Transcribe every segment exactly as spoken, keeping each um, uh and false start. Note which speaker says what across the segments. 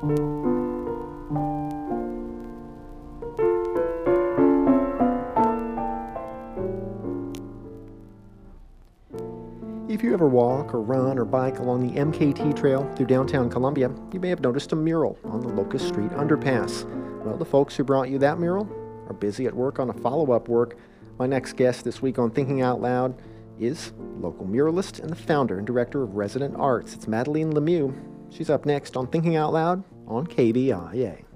Speaker 1: If you ever walk or run or bike along the M K T trail through downtown Columbia, you may have noticed a mural on the Locust Street underpass. Well, the folks who brought you that mural are busy at work on a follow-up work. My next guest this week on Thinking Out Loud is local muralist and the founder and director of Resident Arts. It's Madeline Lemieux. She's up next on Thinking Out Loud on K B I A.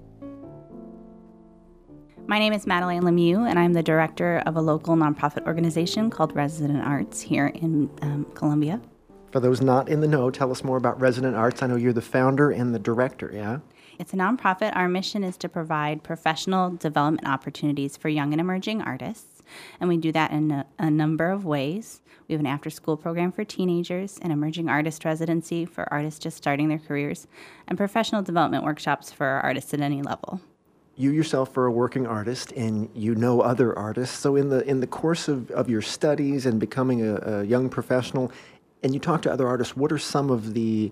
Speaker 2: My name is Madeline Lemieux, and I'm the director of a local nonprofit organization called Resident Arts here in um, Columbia.
Speaker 1: For those not in the know, tell us more about Resident Arts. I know you're the founder and the director, yeah?
Speaker 2: It's a nonprofit. Our mission is to provide professional development opportunities for young and emerging artists, and we do that in a, a number of ways. We have an after-school program for teenagers, an emerging artist residency for artists just starting their careers, and professional development workshops for artists at any level.
Speaker 1: You yourself are a working artist, and you know other artists. So in the in the course of, of your studies and becoming a, a young professional, and you talk to other artists, what are some of the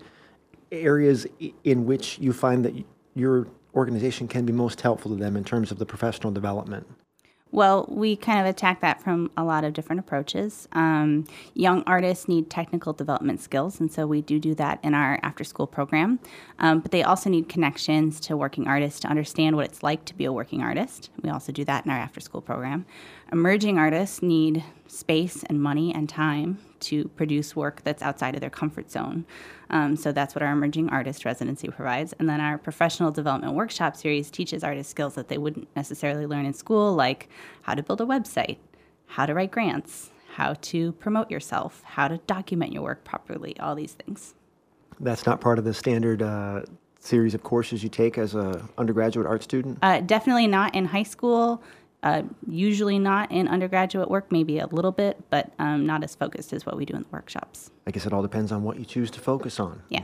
Speaker 1: areas in which you find that your organization can be most helpful to them in terms of the professional development?
Speaker 2: Well, we kind of attack that from a lot of different approaches. Um, young artists need technical development skills, and so we do do that in our after-school program. Um, but they also need connections to working artists to understand what it's like to be a working artist. We also do that in our after-school program. Emerging artists need space and money and time to produce work that's outside of their comfort zone. Um, so that's what our Emerging Artist Residency provides. And then our Professional Development Workshop series teaches artists skills that they wouldn't necessarily learn in school, like how to build a website, how to write grants, how to promote yourself, how to document your work properly, all these things.
Speaker 1: That's not part of the standard uh, series of courses you take as an undergraduate art student?
Speaker 2: Uh, definitely not in high school. Uh, usually not in undergraduate work, maybe a little bit, but um, not as focused as what we do in the workshops.
Speaker 1: I guess it all depends on what you choose to focus on.
Speaker 2: Yeah.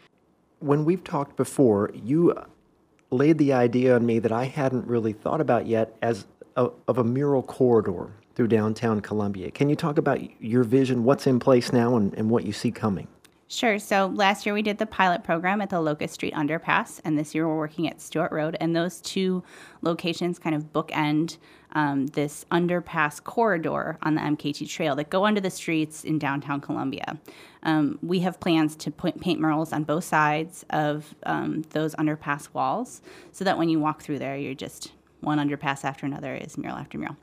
Speaker 1: When we've talked before, you laid the idea on me that I hadn't really thought about yet as a, of a mural corridor through downtown Columbia. Can you talk about your vision, what's in place now, and, and what you see coming?
Speaker 2: Sure. So last year we did the pilot program at the Locust Street underpass, and this year we're working at Stewart Road. And those two locations kind of bookend um, this underpass corridor on the M K T trail that go under the streets in downtown Columbia. Um, we have plans to put, paint murals on both sides of um, those underpass walls so that when you walk through there, you're just one underpass after another is mural after mural.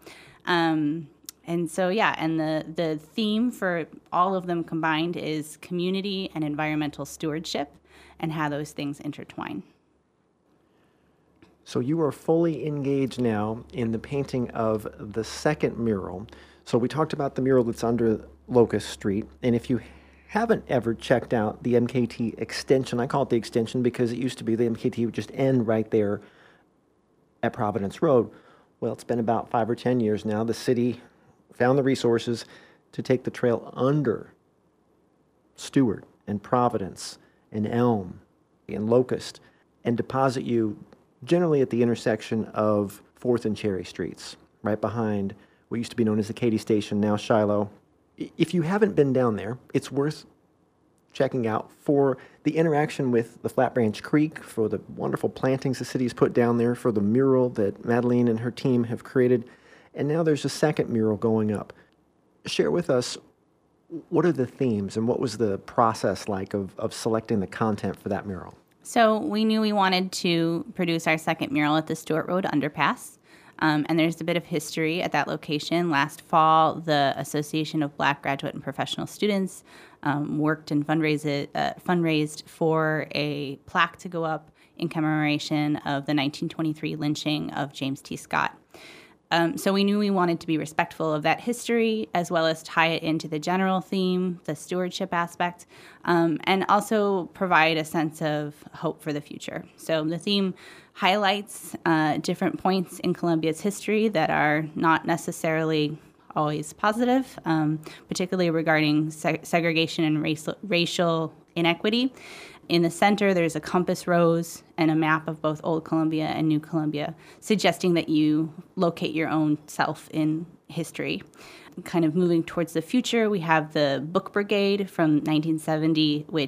Speaker 2: Um, And so, yeah, and the, the theme for all of them combined is community and environmental stewardship and how those things intertwine.
Speaker 1: So you are fully engaged now in the painting of the second mural. So we talked about the mural that's under Locust Street, and if you haven't ever checked out the M K T extension, I call it the extension because it used to be the M K T would just end right there at Providence Road. Well, it's been about five or ten years now. The city found the resources to take the trail under Stewart and Providence and Elm and Locust and deposit you generally at the intersection of fourth and Cherry Streets, right behind what used to be known as the Katy Station, now Shiloh. If you haven't been down there, it's worth checking out for the interaction with the Flat Branch Creek, for the wonderful plantings the city's put down there, for the mural that Madeline and her team have created. And now there's a second mural going up. Share with us, what are the themes and what was the process like of, of selecting the content for that mural?
Speaker 2: So we knew we wanted to produce our second mural at the Stewart Road underpass. Um, and there's a bit of history at that location. Last fall, the Association of Black Graduate and Professional Students um, worked and fundraised, uh, fundraised for a plaque to go up in commemoration of the nineteen twenty-three lynching of James T. Scott. Um, so we knew we wanted to be respectful of that history as well as tie it into the general theme, the stewardship aspect, um, and also provide a sense of hope for the future. So the theme highlights uh, different points in Columbia's history that are not necessarily always positive, um, particularly regarding seg- segregation and racial, racial inequity. In the center, there's a compass rose and a map of both Old Columbia and New Columbia, suggesting that you locate your own self in history. Kind of moving towards the future, we have the Book Brigade from nineteen seventy, which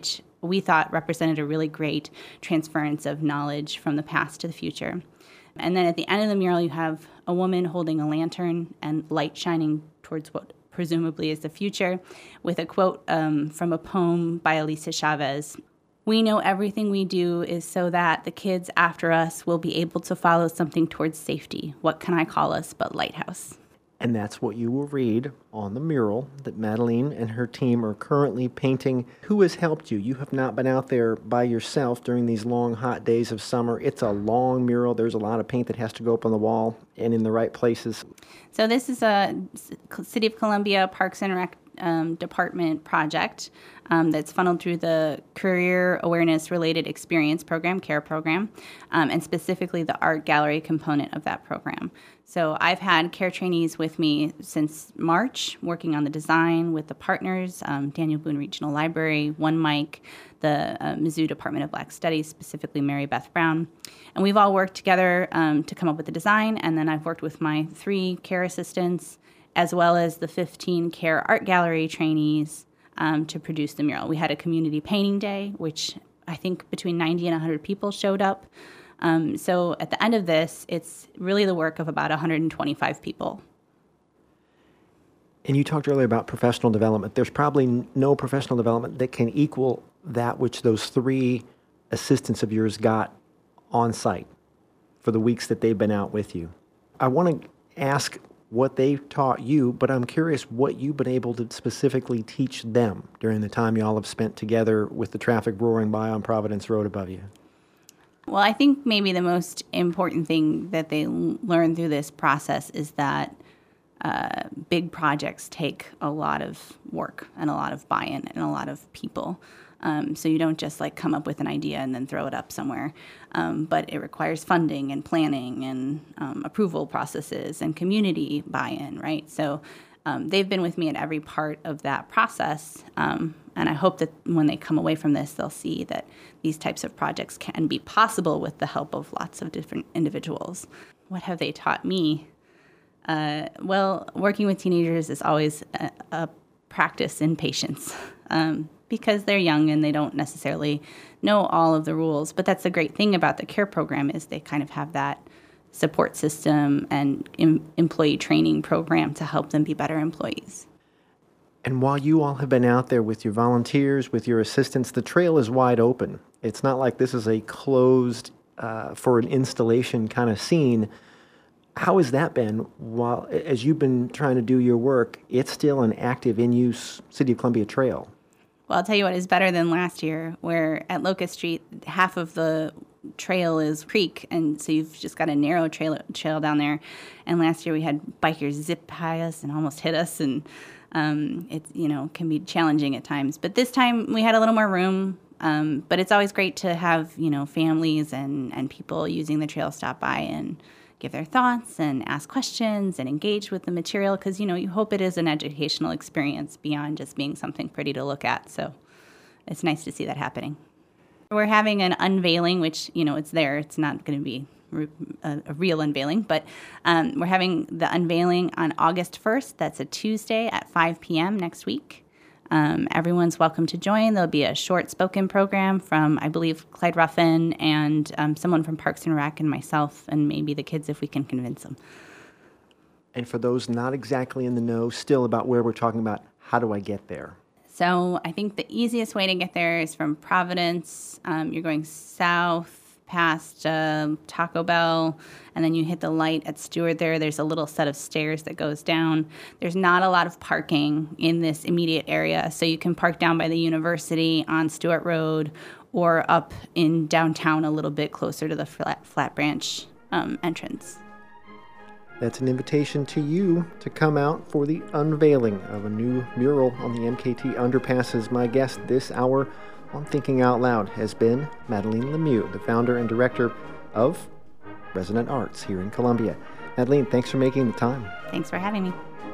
Speaker 2: we thought represented a really great transference of knowledge from the past to the future. And then at the end of the mural, you have a woman holding a lantern and light shining towards what presumably is the future, with a quote um, from a poem by Elisa Chavez. "We know everything we do is so that the kids after us will be able to follow something towards safety. What can I call us but Lighthouse?"
Speaker 1: And that's what you will read on the mural that Madeline and her team are currently painting. Who has helped you? You have not been out there by yourself during these long, hot days of summer. It's a long mural. There's a lot of paint that has to go up on the wall and in the right places.
Speaker 2: So this is a City of Columbia Parks and Rec um, Department project um, that's funneled through the Career Awareness Related Experience Program, CARE program, um, and specifically the art gallery component of that program. So I've had CARE trainees with me since March, working on the design with the partners, um, Daniel Boone Regional Library, One Mike, the uh, Mizzou Department of Black Studies, specifically Mary Beth Brown. And we've all worked together um, to come up with the design, and then I've worked with my three CARE assistants, as well as the fifteen CARE Art Gallery trainees um, to produce the mural. We had a community painting day, which I think between ninety and one hundred people showed up. Um, so at the end of this, it's really the work of about one hundred twenty-five people.
Speaker 1: And you talked earlier about professional development. There's probably no professional development that can equal that which those three assistants of yours got on site for the weeks that they've been out with you. I want to ask what they've taught you, but I'm curious what you've been able to specifically teach them during the time y'all have spent together with the traffic roaring by on Providence Road above you.
Speaker 2: Well, I think maybe the most important thing that they l- learn through this process is that uh, big projects take a lot of work and a lot of buy-in and a lot of people. Um, so you don't just like come up with an idea and then throw it up somewhere, um, but it requires funding and planning and um, approval processes and community buy-in, right? So um, they've been with me at every part of that process, um, and I hope that when they come away from this, they'll see that these types of projects can be possible with the help of lots of different individuals. What have they taught me? Uh, well, working with teenagers is always a, a practice in patience. Um, because they're young and they don't necessarily know all of the rules. But that's the great thing about the CARE program is they kind of have that support system and em- employee training program to help them be better employees.
Speaker 1: And while you all have been out there with your volunteers, with your assistants, the trail is wide open. It's not like this is a closed uh, for an installation kind of scene. How has that been while, as you've been trying to do your work, it's still an active in-use City of Columbia trail?
Speaker 2: Well, I'll tell you what is better than last year, where at Locust Street, half of the trail is creek, and so you've just got a narrow trail, trail down there. And last year we had bikers zip by us and almost hit us, and um, it you know can be challenging at times. But this time we had a little more room. Um, but it's always great to have you know families and and people using the trail stop by and give their thoughts and ask questions and engage with the material, because you know you hope it is an educational experience beyond just being something pretty to look at. So it's nice to see that happening. We're having an unveiling, which you know it's there. It's not going to be a, a real unveiling, but um, we're having the unveiling on August first. That's a Tuesday at five p.m. next week. Um, everyone's welcome to join. There'll be a short spoken program from, I believe, Clyde Ruffin and um, someone from Parks and Rec and myself and maybe the kids if we can convince them.
Speaker 1: And for those not exactly in the know still about where we're talking about, how do I get there?
Speaker 2: So I think the easiest way to get there is from Providence. Um, you're going south past uh, Taco Bell, and then you hit the light at Stewart there. There's a little set of stairs that goes down. There's not a lot of parking in this immediate area, so you can park down by the university on Stewart Road or up in downtown a little bit closer to the Flat, Flat Branch um, entrance.
Speaker 1: That's an invitation to you to come out for the unveiling of a new mural on the M K T underpasses. My guest this hour on Thinking Out Loud has been Madeline Lemieux, the founder and director of Resonant Arts here in Columbia. Madeline, thanks for making the time.
Speaker 2: Thanks for having me.